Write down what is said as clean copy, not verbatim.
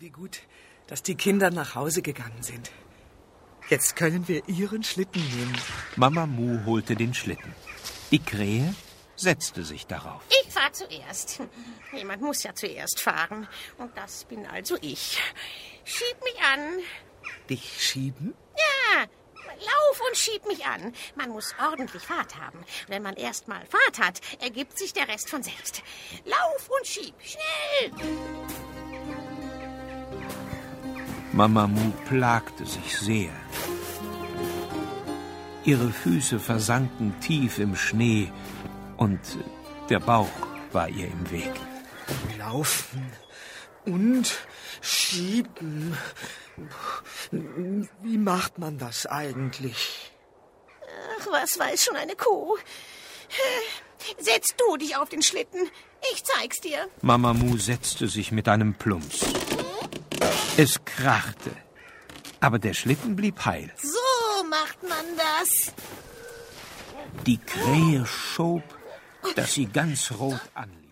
Wie gut, dass die Kinder nach Hause gegangen sind. Jetzt können wir ihren Schlitten nehmen. Mama Mu holte den Schlitten. Die Krähe setzte sich darauf. Ich fahre zuerst. Jemand muss ja zuerst fahren. Und das bin also ich. Schieb mich an. Dich schieben? Ja, lauf und schieb mich an. Man muss ordentlich Fahrt haben. Wenn man erst mal Fahrt hat, ergibt sich der Rest von selbst. Lauf und schieb, schnell! Mama Mu plagte sich sehr. Ihre Füße versanken tief im Schnee und der Bauch war ihr im Weg. Laufen und schieben. Wie macht man das eigentlich? Ach, was weiß schon eine Kuh? Setz du dich auf den Schlitten. Ich zeig's dir. Mama Mu setzte sich mit einem Plumps. Es krachte, aber der Schlitten blieb heil. So macht man das. Die Krähe schob, dass sie ganz rot anlief.